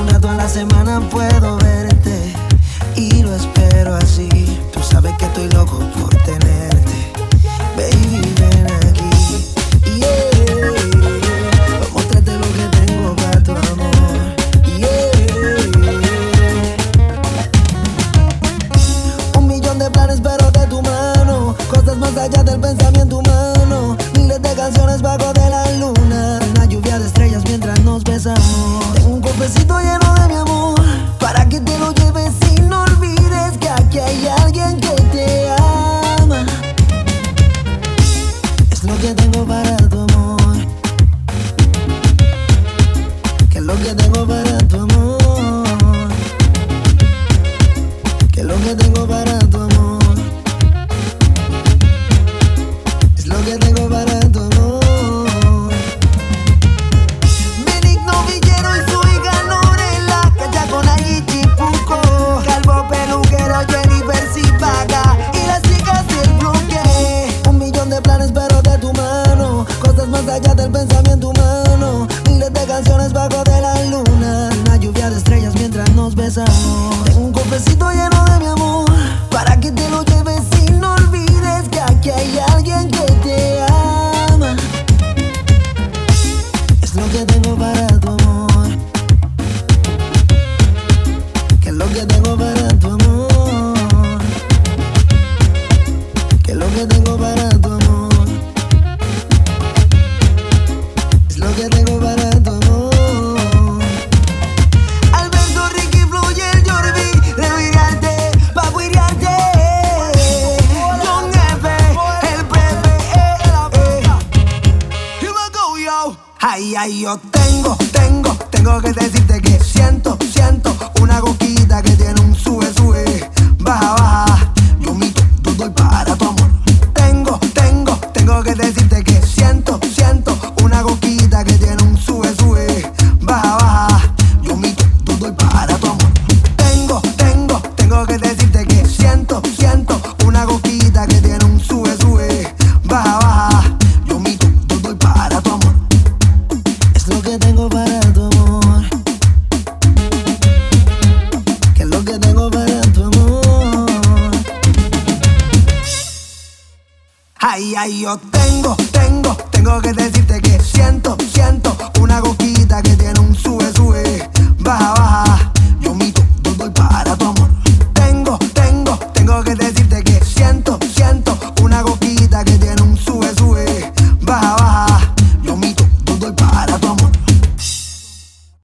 un rato a la semana puedo verte y lo espero así. Tú sabes que estoy loco por tenerte. Baby, ven aquí. Yeah. Pa' mostrarte lo que tengo para tu amor. Yeah. 1.000.000 de planes pero de tu mano. Cosas más allá del pensamiento humano. Miles de canciones bajo de la luna. Una lluvia de estrellas mientras nos besamos. Tengo un cofrecito lleno de mi amor para que te lo lleves y no olvides que aquí hay alguien que te ama. Es lo que tengo para tu amor. Que es lo que tengo para tu amor. Que es lo que tengo para tu amor. Es lo que tengo para tu amor. Benigno Villero y su hija Lorela, cacha con allí Chipuco, Calvo peluquero Jennifer Zipaga y las chicas del bloque. 1.000.000 de planes pero de tu mano. Cosas más allá del pensamiento humano. Miles de canciones bajo de la luna. Una lluvia de estrellas mientras nos besamos. Tengo un cofrecito lleno de mi amor para que te lo lleves y no olvides que aquí hay alguien que te ama. Es lo que tengo para tu amor. Que es lo que tengo para tu amor. Que es lo que tengo para tu amor. Es lo que tengo para tu amor. Alberto, Ricky, Fluye, el Jordi, revirarte, pa' guiriarte. John F, el Pepe, Here we go, yo. Ay, ay, yo tengo que decirte que siento una coquita que tiene un sube, baja. Yo mito, doy para tu amor. Tengo que decirte que siento una coquita que tiene un sube, baja. Yo mito, doy para tu amor. Tengo que decirte que siento una coquita que tiene un sube, baja. Yo mito, doy para tu amor. Es lo que tengo para tu amor. Que es lo que tengo para tu amor. Ay, ay, yo tengo que decirte que siento una coquita que tiene un sube.